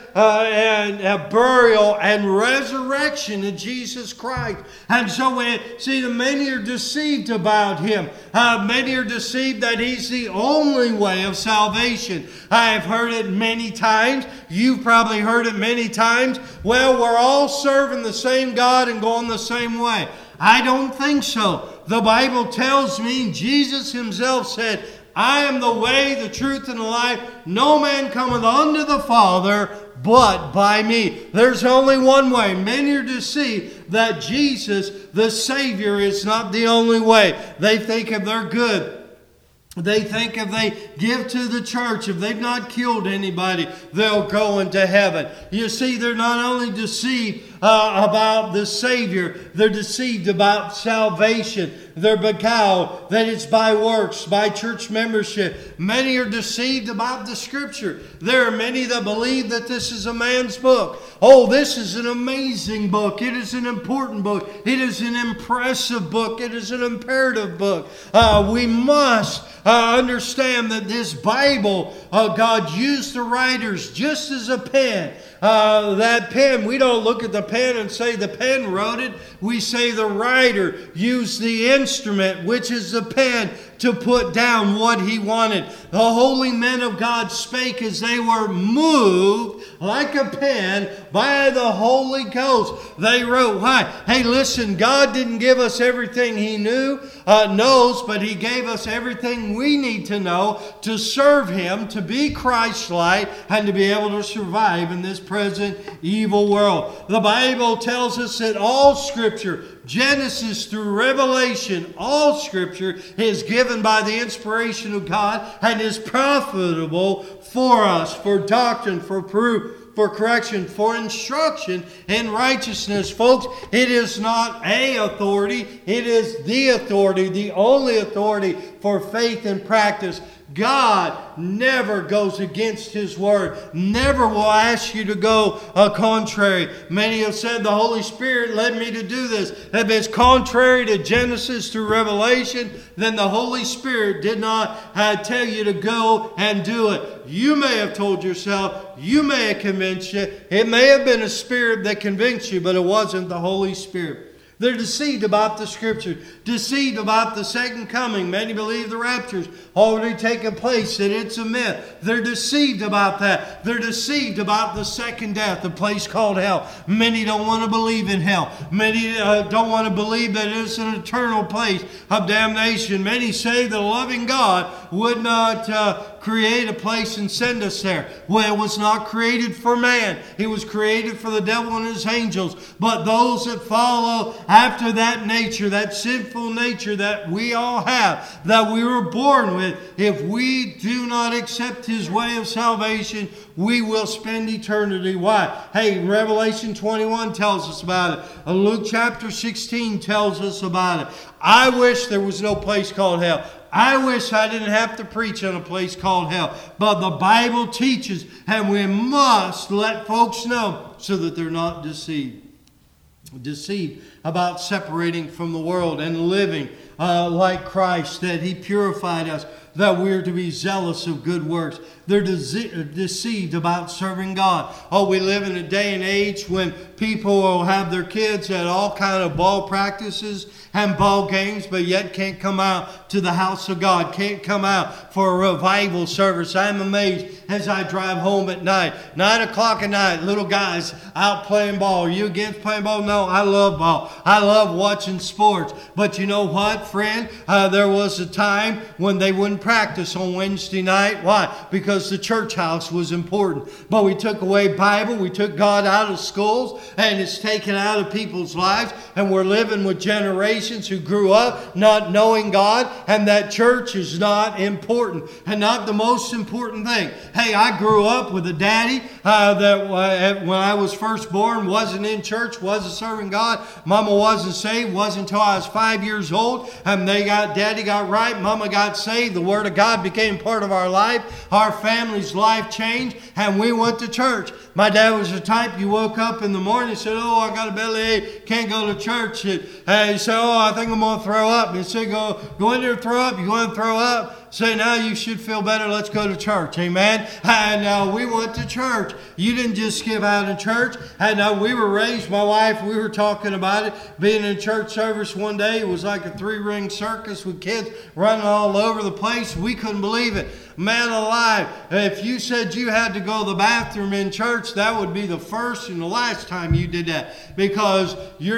and burial and resurrection of Jesus Christ. And so we see that many are deceived about Him. Many are deceived that He's the only way of salvation. I've heard it many times. You've probably heard it many times. Well, we're all serving the same God and going the same way. I don't think so. The Bible tells me, Jesus Himself said, I am the way, the truth, and the life. No man cometh unto the Father but by me. There's only one way. Many are deceived that Jesus, the Savior, is not the only way. They think if they're good, they think if they give to the church, if they've not killed anybody, they'll go into heaven. You see, they're not only deceived about the Savior, they're deceived about salvation. They're beguiled that it's by works, by church membership. Many are deceived about the Scripture. There are many that believe that this is a man's book. Oh, this is an amazing book. It is an important book. It is an impressive book. It is an imperative book. We must understand that this Bible, God used the writers just as a pen. That pen, we don't look at the pen and say the pen wrote it. We say the writer used the instrument, which is the pen, to put down what he wanted. The holy men of God spake as they were moved like a pen by the Holy Ghost. They wrote. Why? Hey, listen, God didn't give us everything He knows, but He gave us everything we need to know to serve Him, to be Christ-like, and to be able to survive in this present evil world. The Bible tells us that all Scripture, Genesis through Revelation, all Scripture is given by the inspiration of God and is profitable for us, for doctrine, for proof, for correction, for instruction in righteousness. Folks, it is not a authority, it is the authority, the only authority for faith and practice. God never goes against His Word, never will ask you to go contrary. Many have said the Holy Spirit led me to do this. If it's contrary to Genesis to Revelation, then the Holy Spirit did not tell you to go and do it. You may have told yourself, you may have convinced you, it may have been a spirit that convinced you, but it wasn't the Holy Spirit. They're deceived about the Scripture, deceived about the second coming. Many believe the rapture's already taken place, that it's a myth. They're deceived about that. They're deceived about the second death, a place called hell. Many don't want to believe in hell. Many don't want to believe that it's an eternal place of damnation. Many say the loving God would not create a place and send us there. Well, it was not created for man. It was created for the devil and his angels. But those that follow after that nature, that sinful nature that we all have, that we were born with, if we do not accept His way of salvation, we will spend eternity. Why? Hey, Revelation 21 tells us about it. Luke chapter 16 tells us about it. I wish there was no place called hell. I wish I didn't have to preach on a place called hell. But the Bible teaches, and we must let folks know so that they're not deceived. Deceived about separating from the world and living like Christ, that He purified us, that we're to be zealous of good works. They're deceived about serving God. Oh, we live in a day and age when people will have their kids at all kind of ball practices and ball games, but yet can't come out to the house of God, can't come out for a revival service. I'm amazed as I drive home at night. 9 o'clock at night, little guys out playing ball. Are you against playing ball? No, I love ball. I love watching sports. But you know what? friend, there was a time when they wouldn't practice on Wednesday night. Why? Because the church house was important. But we took away Bible, we took God out of schools, and it's taken out of people's lives, and we're living with generations who grew up not knowing God, and that church is not important and not the most important thing. Hey, I grew up with a daddy that when I was first born wasn't in church, wasn't serving God. Mama wasn't saved, wasn't until I was 5 years old, and daddy got right, mama got saved. The Word of God became part of our life. Our family's life changed, and we went to church. My dad was the type, you woke up in the morning and said, oh, I got a bellyache, can't go to church. And he said, oh, I think I'm going to throw up. And he said, go in there and throw up. You going to throw up? Say, now you should feel better. Let's go to church. Amen. And we went to church. You didn't just skip out of church. And we were raised, my wife, we were talking about it, being in church service one day. It was like a 3-ring circus with kids running all over the place. We couldn't believe it. Man alive, if you said you had to go to the bathroom in church, that would be the first and the last time you did that. Because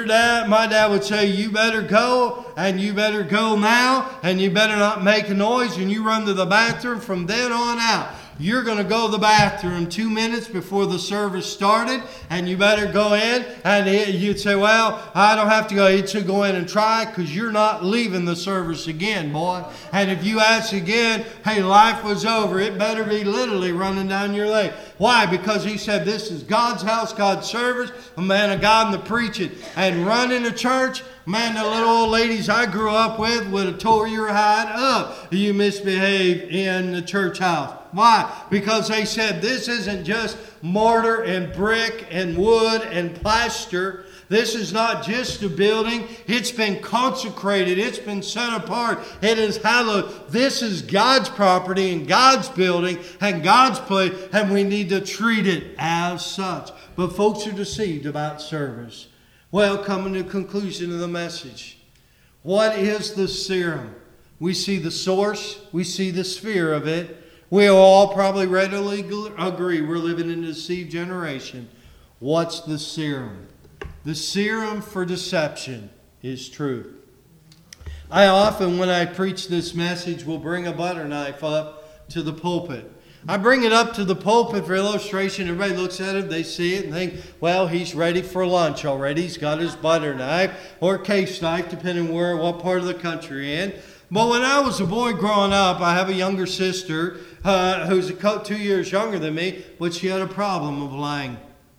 my dad would say, you better go, and you better go now, and you better not make a noise, and you run to the bathroom from then on out. You're going to go to the bathroom 2 minutes before the service started, and you better go in. And you'd say, well, I don't have to go. He'd say, go in and try, because you're not leaving the service again, boy. And if you ask again, hey, life was over, it better be literally running down your leg. Why? Because he said, this is God's house, God's service, a man of God and the preaching. And running a church, man, the little old ladies I grew up with would have tore your hide up. You misbehaved in the church house. Why? Because they said this isn't just mortar and brick and wood and plaster. This is not just a building. It's been consecrated. It's been set apart. It is hallowed. This is God's property and God's building and God's place, and we need to treat it as such. But folks are deceived about service. Well, coming to the conclusion of the message. What is the serum? We see the source. We see the sphere of it. We all probably readily agree we're living in a deceived generation. What's the serum? The serum for deception is truth. I often, when I preach this message, will bring a butter knife up to the pulpit. I bring it up to the pulpit for illustration. Everybody looks at it, they see it, and think, well, he's ready for lunch already. He's got his butter knife or case knife, depending what part of the country you're in. But when I was a boy growing up, I have a younger sister who's 2 years younger than me, but she had a problem of lying.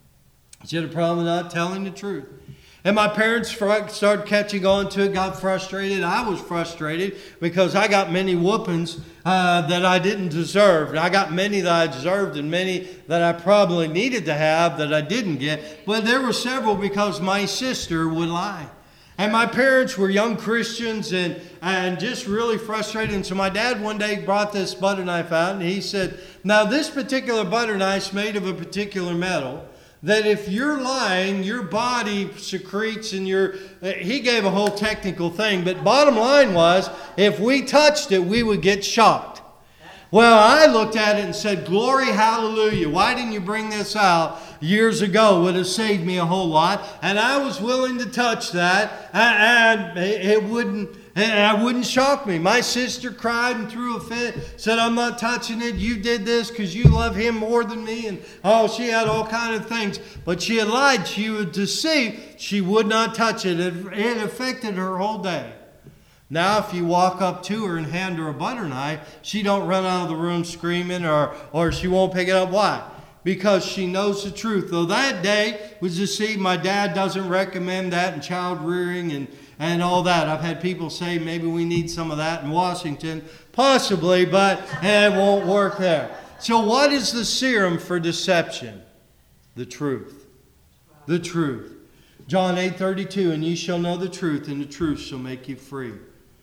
She had a problem of not telling the truth. And my parents started catching on to it, got frustrated. I was frustrated because I got many whoopings that I didn't deserve. I got many that I deserved and many that I probably needed to have that I didn't get. But there were several because my sister would lie. And my parents were young Christians and just really frustrated. And so my dad one day brought this butter knife out and he said, now this particular butter knife's made of a particular metal that if you're lying, your body secretes and he gave a whole technical thing. But bottom line was, if we touched it, we would get shocked. Well, I looked at it and said, glory, hallelujah. Why didn't you bring this out years ago? Would have saved me a whole lot. And I was willing to touch that, and it wouldn't shock me. My sister cried and threw a fit, said, I'm not touching it. You did this because you love him more than me. And she had all kind of things. But she had lied. She would deceive. She would not touch it. It affected her whole day. Now, if you walk up to her and hand her a butter knife, she don't run out of the room screaming or she won't pick it up. Why? Because she knows the truth. Though that day was deceived, my dad doesn't recommend that in child rearing and all that. I've had people say maybe we need some of that in Washington. Possibly, but it won't work there. So what is the serum for deception? The truth. The truth. John 8:32, and ye shall know the truth, and the truth shall make you free.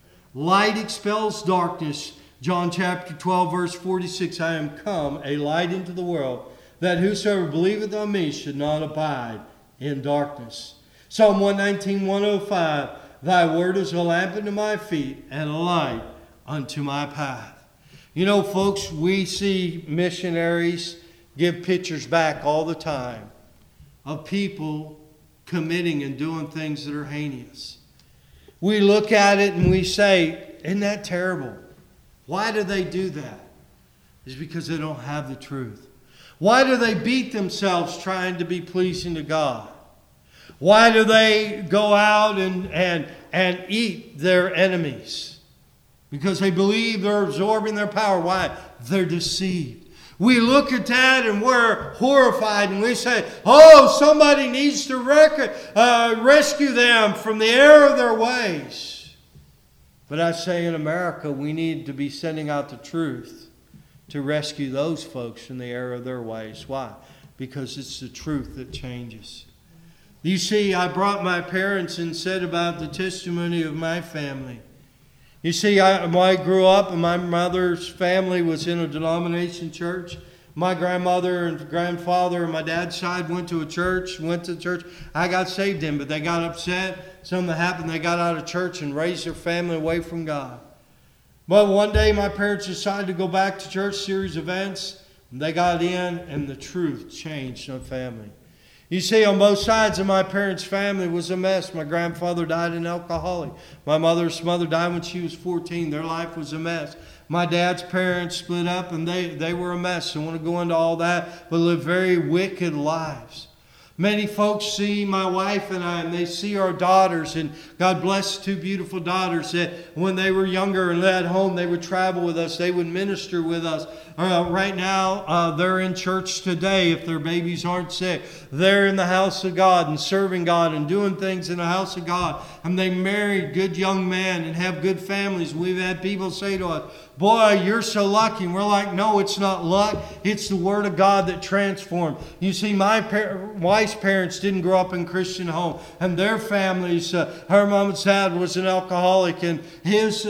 Light expels darkness. John chapter 12, verse 46, I am come a light into the world, that whosoever believeth on me should not abide in darkness. Psalm 119, 105, thy word is a lamp unto my feet and a light unto my path. You know, folks, we see missionaries give pictures back all the time of people committing and doing things that are heinous. We look at it and we say, isn't that terrible? Why do they do that? It's because they don't have the truth. Why do they beat themselves trying to be pleasing to God? Why do they go out and eat their enemies? Because they believe they're absorbing their power. Why? They're deceived. We look at that and we're horrified and we say, oh, somebody needs to rescue them from the error of their ways. But I say in America, we need to be sending out the truth to rescue those folks from the error of their ways. Why? Because it's the truth that changes. You see, I brought my parents and said about the testimony of my family. You see, when I grew up and my mother's family was in a denomination church. My grandmother and grandfather on my dad's side went to church. I got saved in, but they got upset. Something happened. They got out of church and raised their family away from God. But one day my parents decided to go back to church, series of events. They got in and the truth changed their family. You see, on both sides of my parents' family was a mess. My grandfather died an alcoholic. My mother's mother died when she was 14. Their life was a mess. My dad's parents split up and they were a mess. I don't want to go into all that, but lived very wicked lives. Many folks see my wife and I, and they see our daughters, and God bless two beautiful daughters that when they were younger and at home, they would travel with us. They would minister with us. Right now, they're in church today if their babies aren't sick. They're in the house of God and serving God and doing things in the house of God. And they married good young men and have good families. We've had people say to us, boy, you're so lucky. And we're like, no, it's not luck. It's the Word of God that transformed. You see, my wife's parents didn't grow up in Christian home. And their families, her mom and dad was an alcoholic. And his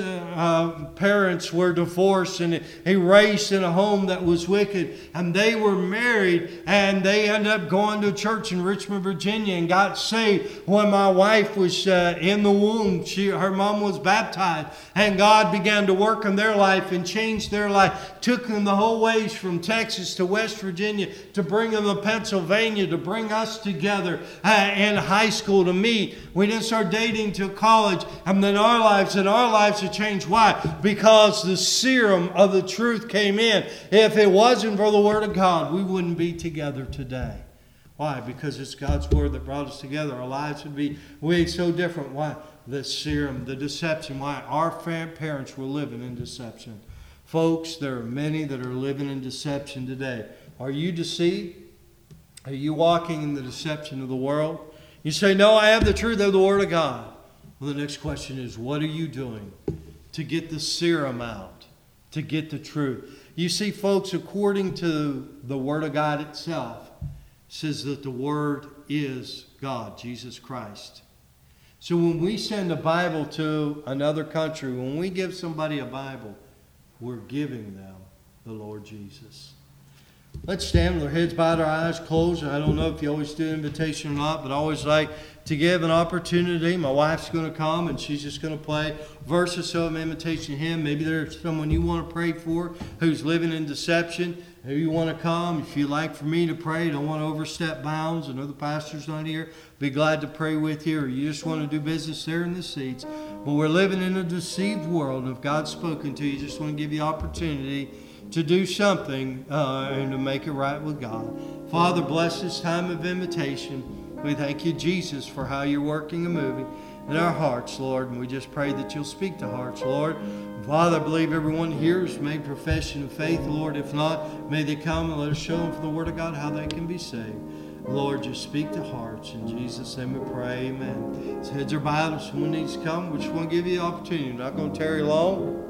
parents were divorced. And he raised in a home that was wicked. And they were married. And they ended up going to church in Richmond, Virginia. And got saved when my wife was in the womb. Her mom was baptized. And God began to work in their life and changed their life. Took them the whole ways from Texas to West Virginia to bring them to Pennsylvania, to bring us together in high school to meet. We didn't start dating till college, and then our lives have changed. Why? Because the serum of the truth came in. If it wasn't for the Word of God, we wouldn't be together today. Why? Because it's God's Word that brought us together. Our lives would be way so different. Why? The serum, the deception. Why? Our parents were living in deception. Folks, there are many that are living in deception today. Are you deceived? Are you walking in the deception of the world? You say, no, I have the truth of the Word of God. Well, the next question is, what are you doing to get the serum out, to get the truth? You see, folks, according to the Word of God itself, it says that the Word is God, Jesus Christ. So when we send a Bible to another country, when we give somebody a Bible, we're giving them the Lord Jesus. Let's stand with our heads bowed, our eyes closed. I don't know if you always do invitation or not, but I always like to give an opportunity. My wife's going to come and she's just going to play a verse or so of invitation hymn. Maybe there's someone you want to pray for who's living in deception. If you want to come, if you'd like for me to pray, don't want to overstep bounds. I know the pastor's not here. Be glad to pray with you, or you just want to do business there in the seats. But we're living in a deceived world. If God's spoken to you, just want to give you opportunity to do something and to make it right with God. Father, bless this time of invitation. We thank you, Jesus, for how you're working and moving in our hearts, Lord. And we just pray that you'll speak to hearts, Lord. Father, I believe everyone here has made profession of faith, Lord. If not, may they come and let us show them for the Word of God how they can be saved. Lord, just speak to hearts. In Jesus' name we pray, amen. As heads are bowed, if someone needs to come, we just want to give you the opportunity. We're not going to tarry long.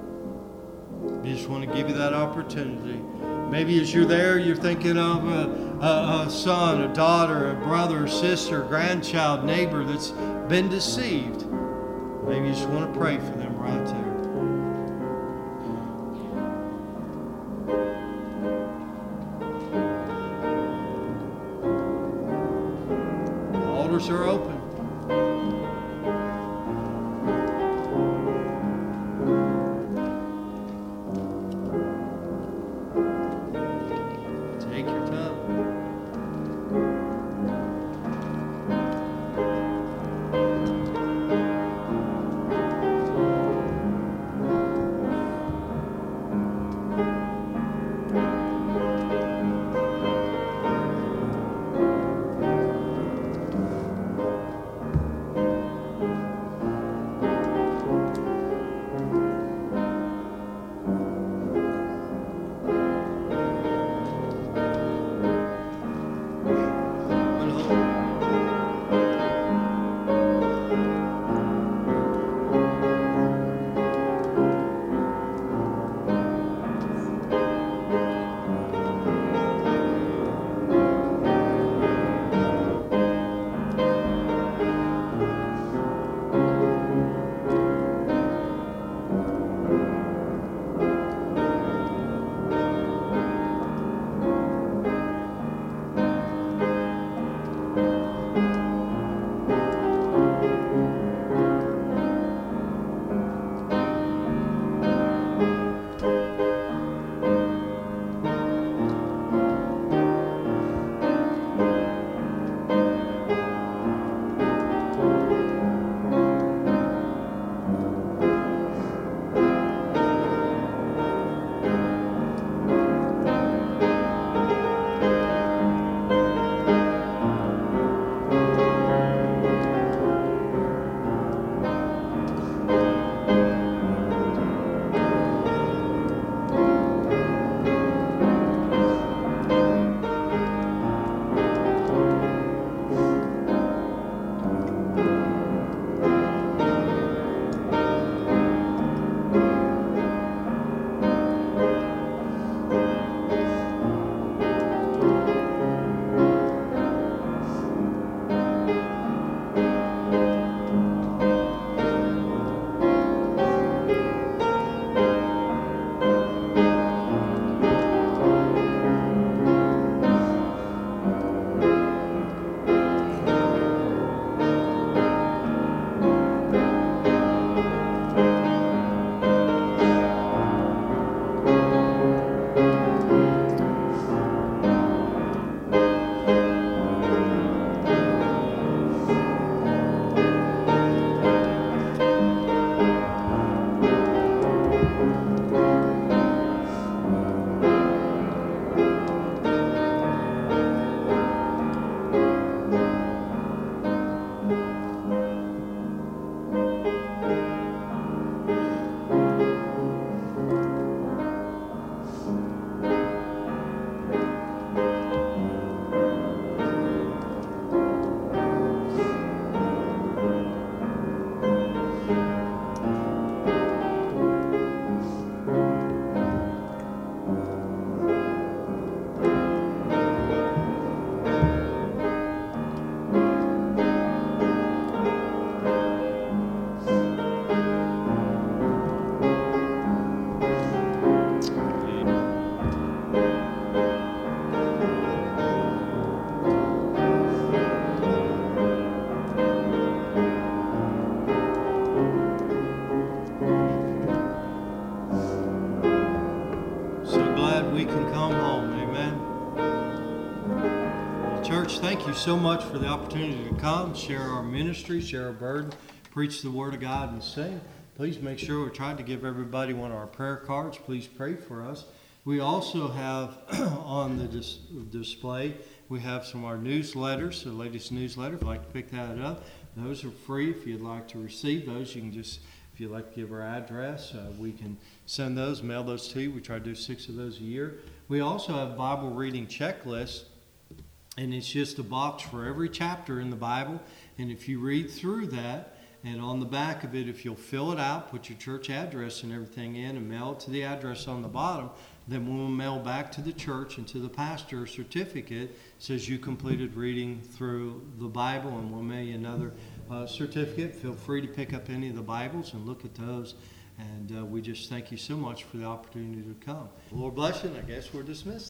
We just want to give you that opportunity. Maybe as you're there, you're thinking of a son, a daughter, a brother, a sister, a grandchild, neighbor that's been deceived. Maybe you just want to pray for them right there. The altars are open. so much for the opportunity to come, share our ministry, share our burden, preach the Word of God, and sing. Please make sure we tried to give everybody one of our prayer cards. Please pray for us. We also have on the display, we have some of our newsletters, the latest newsletter. If you'd like to pick that up, those are free. If you'd like to receive those, you can just, if you'd like to give our address, we can send those, mail those to you. We try to do 6 of those a year. We also have Bible reading checklists, and it's just a box for every chapter in the Bible. And if you read through that, and on the back of it, if you'll fill it out, put your church address and everything in, and mail it to the address on the bottom, then we'll mail back to the church and to the pastor a certificate that says you completed reading through the Bible, and we'll mail you another certificate. Feel free to pick up any of the Bibles and look at those. And we just thank you so much for the opportunity to come. Lord bless you, and I guess we're dismissed.